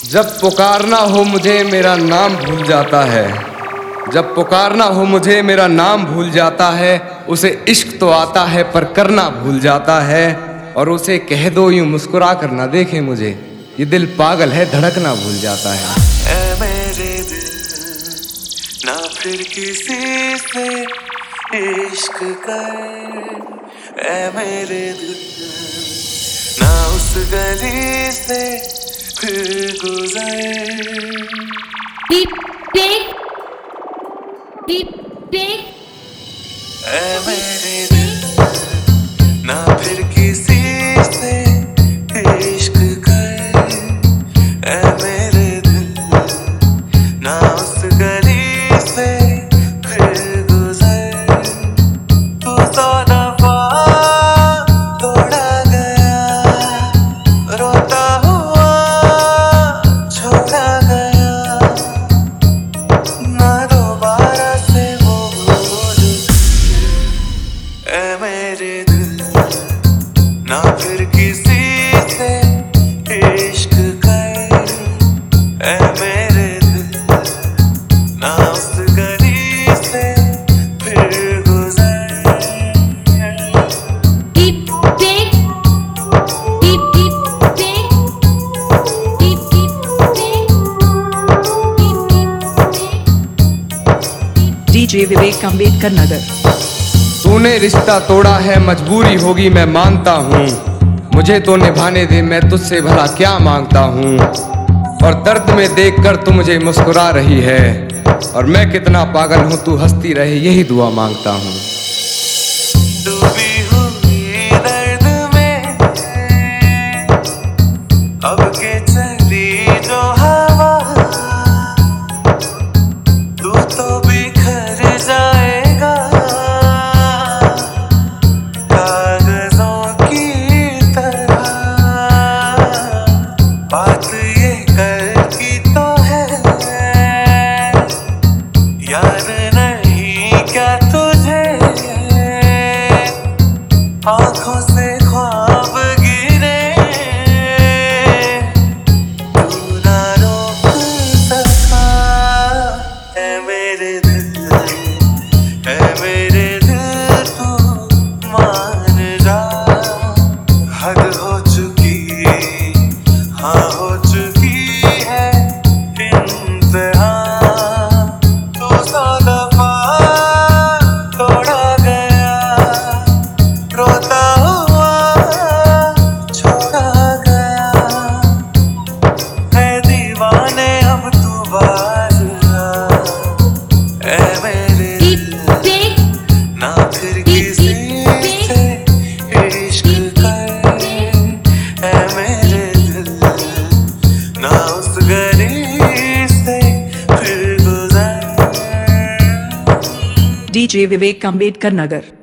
जब पुकारना हो मुझे मेरा नाम भूल जाता है, जब पुकारना हो मुझे मेरा नाम भूल जाता है। उसे इश्क तो आता है पर करना भूल जाता है। और उसे कह दो यूं मुस्कुरा कर ना देखे मुझे, ये दिल पागल है धड़कना भूल जाता है। ऐ मेरे दिल ना फिर किसी से इश्क कर, ऐ मेरे दिल ना उस गली से फिर गुजर। ऐ मेरे दिल ना फिर किसी से इश्क कर, ऐ मेरे दिल ना उस गली से फिर गुजर। तू तो दफा तोड़ा गया, रोता हुआ छोड़ा गया, ना दोबारा से वो भूल। ऐ मेरे दिल ना फिर किसी से इश्क कर, ऐ मेरे दिल ना उस गली से फिर गुजर। डीजे विवेक अम्बेडकर नगर। तूने रिश्ता तोड़ा है मजबूरी होगी मैं मानता हूँ, मुझे तो निभाने दे मैं तुझसे भला क्या मांगता हूँ। और दर्द में देखकर तू मुझे मुस्कुरा रही है, और मैं कितना पागल हूँ तू हंसती रहे यही दुआ मांगता हूँ। डूबी हुई दर्द में अब के चली जो हवा, तू तो बिखर जाएगा कागजों की तरह। बात ये कर की तो है यार नहीं क्या तुझे, आंखों से ख्वाब गिरे तू ना रोक सका। है मेरे दिल, है मेरे दिल तू मान जा, हद हो चुकी हाँ हो चुकी है इंतहा। तू सौ दफा तोड़ा गया, रोता हुआ छोड़ा गया, है दीवाने अब तू बाज आ। ऐ मेरे दिल ना फिर किसी से इश्क कर, ऐ मेरे दिल ना उस गली से फिर गुजर। डीजे विवेक अम्बेडकर नगर।